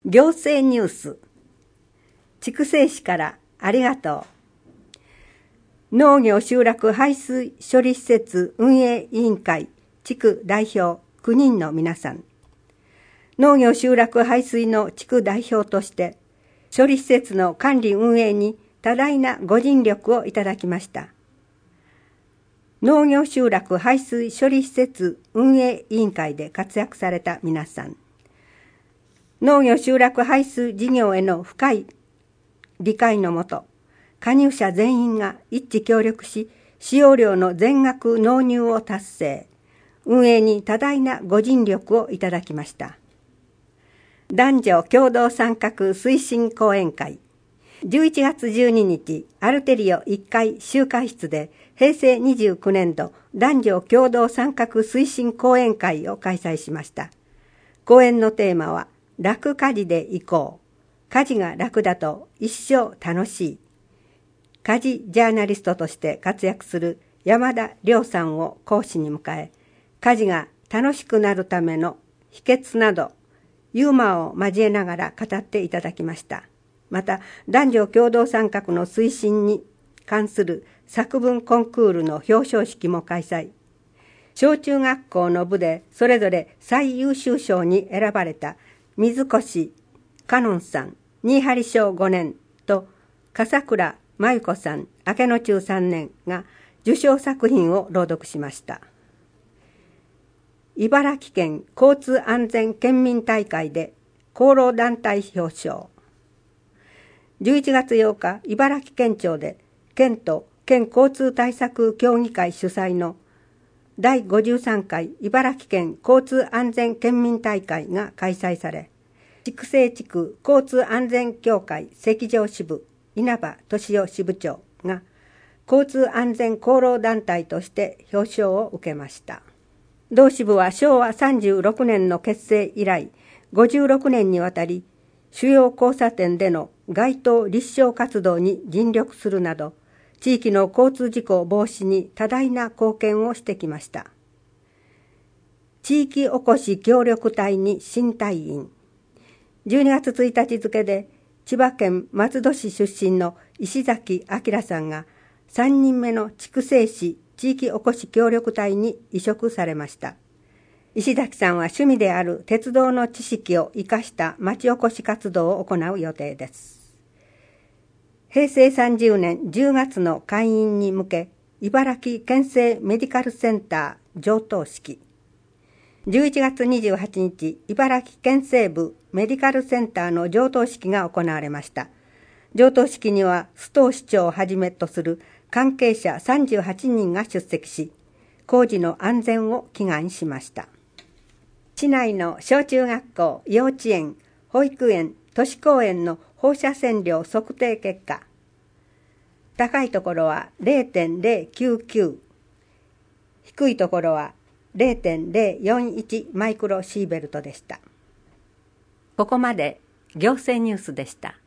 行政ニュース。筑西市からありがとう。農業集落排水処理施設運営委員会地区代表9人の皆さん。農業集落排水の地区代表として処理施設の管理運営に多大なご尽力をいただきました。農業集落排水処理施設運営委員会で活躍された皆さん。農業集落排水事業への深い理解のもと、加入者全員が一致協力し、使用料の全額納入を達成、運営に多大なご尽力をいただきました。男女共同参画推進講演会。11月12日、アルテリオ1階集会室で平成29年度男女共同参画推進講演会を開催しました。講演のテーマは、楽家事でいこう。家事が楽だと一生楽しい。家事ジャーナリストとして活躍する山田亮さんを講師に迎え、家事が楽しくなるための秘訣など、ユーモアを交えながら語っていただきました。また、男女共同参画の推進に関する作文コンクールの表彰式も開催。小中学校の部でそれぞれ最優秀賞に選ばれた水越香音さん、新張小5年と笠倉真由子さん、明野中3年が受賞作品を朗読しました。茨城県交通安全県民大会で厚労団体表彰。11月8日、茨城県庁で県と県交通対策協議会主催の第53回茨城県交通安全県民大会が開催され、筑西地区交通安全協会関条支部稲葉俊夫支部長が交通安全厚労団体として表彰を受けました。同支部は昭和36年の結成以来、56年にわたり主要交差点での街頭立証活動に尽力するなど、地域の交通事故防止に多大な貢献をしてきました。地域おこし協力隊に新隊員。12月1日付で千葉県松戸市出身の石崎明さんが3人目の筑西市地域おこし協力隊に委嘱されました。石崎さんは趣味である鉄道の知識を生かした町おこし活動を行う予定です。平成30年10月の開院に向け、茨城県政メディカルセンター上棟式。11月28日、茨城県政部メディカルセンターの上棟式が行われました。上棟式には、須藤市長をはじめとする関係者38人が出席し、工事の安全を祈願しました。市内の小中学校、幼稚園、保育園、都市公園の放射線量測定結果。高いところは 0.099、低いところは 0.041 マイクロシーベルトでした。ここまで行政ニュースでした。